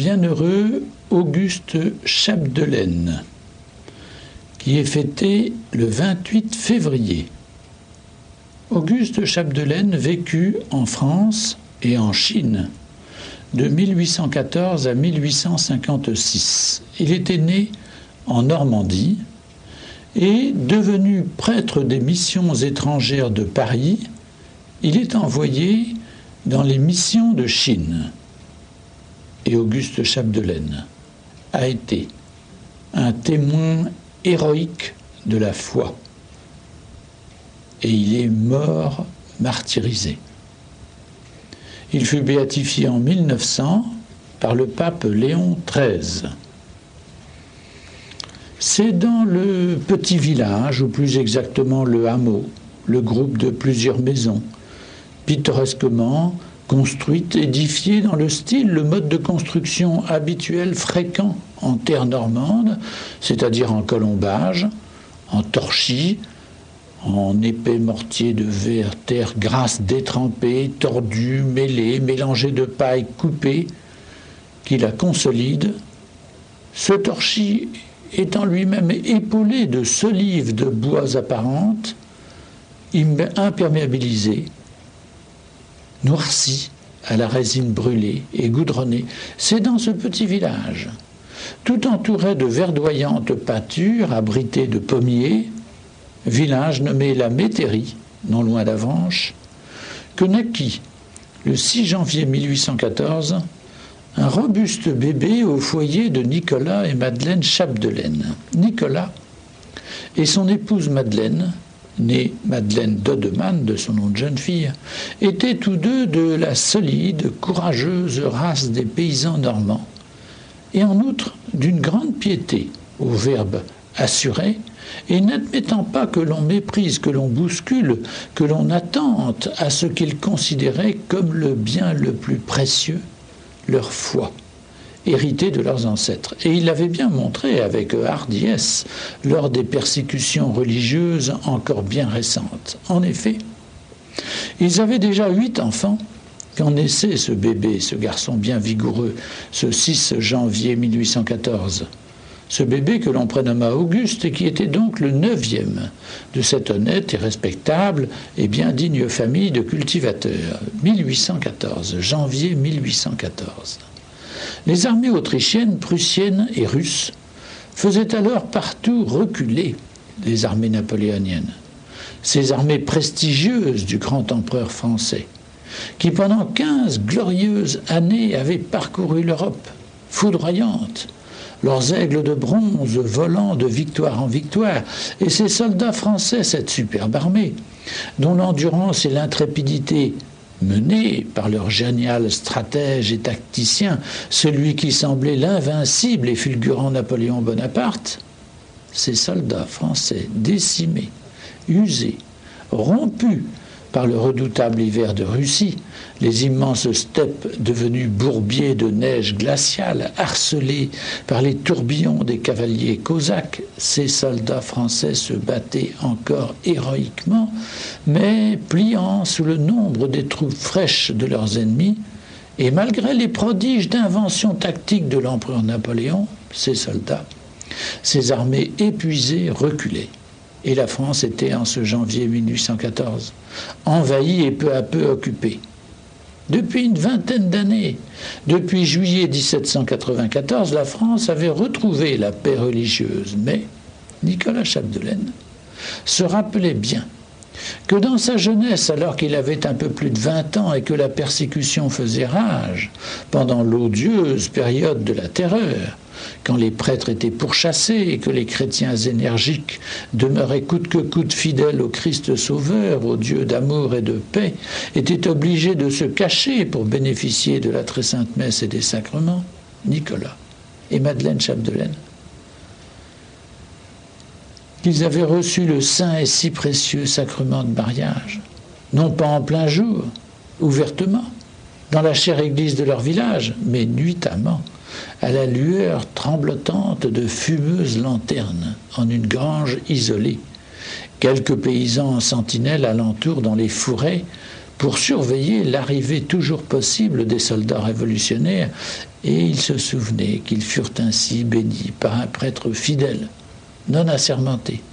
bienheureux Auguste Chapdelaine, qui est fêté le 28 février. Auguste Chapdelaine vécut en France et en Chine de 1814 à 1856. Il était né en Normandie et, devenu prêtre des missions étrangères de Paris, il est envoyé dans les missions de Chine. Et Auguste Chapdelaine a été un témoin héroïque de la foi. Et il est mort martyrisé. Il fut béatifié en 1900 par le pape Léon XIII. C'est dans le petit village, ou plus exactement le hameau, le groupe de plusieurs maisons, pittoresquement construites, édifiées dans le style, le mode de construction habituel fréquent en terre normande, c'est-à-dire en colombage, en torchis, en épais mortier de verre, terre grasse détrempée, tordue, mêlée, mélangée de paille coupée, qui la consolide. Ce torchis étant lui-même épaulé de solives de bois apparentes, imperméabilisées, noirci à la résine brûlée et goudronnée. C'est dans ce petit village, tout entouré de verdoyantes pâtures abritées de pommiers, village nommé la Métairie, non loin d'Avranches, que naquit le 6 janvier 1814 un robuste bébé au foyer de Nicolas et Madeleine Chapdelaine. Nicolas et son épouse Madeleine, née Madeleine Dodeman de son nom de jeune fille, étaient tous deux de la solide, courageuse race des paysans normands, et en outre d'une grande piété, au verbe assuré, et n'admettant pas que l'on méprise, que l'on bouscule, que l'on attente à ce qu'ils considéraient comme le bien le plus précieux, leur foi, héritée de leurs ancêtres. Et ils l'avaient bien montré avec hardiesse lors des persécutions religieuses encore bien récentes. En effet, ils avaient déjà 8 enfants quand naissait ce bébé, ce garçon bien vigoureux, ce 6 janvier 1814. Ce bébé que l'on prénomma Auguste et qui était donc le 9e de cette honnête et respectable et bien digne famille de cultivateurs. 1814, janvier 1814. Les armées autrichiennes, prussiennes et russes faisaient alors partout reculer les armées napoléoniennes. Ces armées prestigieuses du grand empereur français, qui pendant 15 glorieuses années avaient parcouru l'Europe, foudroyantes, leurs aigles de bronze volant de victoire en victoire, et ces soldats français, cette superbe armée, dont l'endurance et l'intrépidité menés par leur génial stratège et tacticien, celui qui semblait l'invincible et fulgurant Napoléon Bonaparte, ces soldats français décimés, usés, rompus par le redoutable hiver de Russie, les immenses steppes devenues bourbiers de neige glaciale, harcelés par les tourbillons des cavaliers cosaques, ces soldats français se battaient encore héroïquement, mais pliant sous le nombre des troupes fraîches de leurs ennemis, et malgré les prodiges d'invention tactique de l'empereur Napoléon, ces soldats, ces armées épuisées reculaient. Et la France était, en ce janvier 1814, envahie et peu à peu occupée. Depuis une vingtaine d'années, depuis juillet 1794, la France avait retrouvé la paix religieuse. Mais Nicolas Chapdelaine se rappelait bien que dans sa jeunesse, alors qu'il avait un peu plus de 20 ans et que la persécution faisait rage, pendant l'odieuse période de la terreur, quand les prêtres étaient pourchassés et que les chrétiens énergiques demeuraient coûte que coûte fidèles au Christ Sauveur, au Dieu d'amour et de paix, étaient obligés de se cacher pour bénéficier de la très sainte messe et des sacrements, Nicolas et Madeleine Chapdelaine, qu'ils avaient reçu le saint et si précieux sacrement de mariage, non pas en plein jour, ouvertement, dans la chère église de leur village, mais nuitamment, à la lueur tremblotante de fumeuses lanternes, en une grange isolée. Quelques paysans en sentinelle alentour dans les fourrés pour surveiller l'arrivée toujours possible des soldats révolutionnaires, et ils se souvenaient qu'ils furent ainsi bénis par un prêtre fidèle, non assermenté,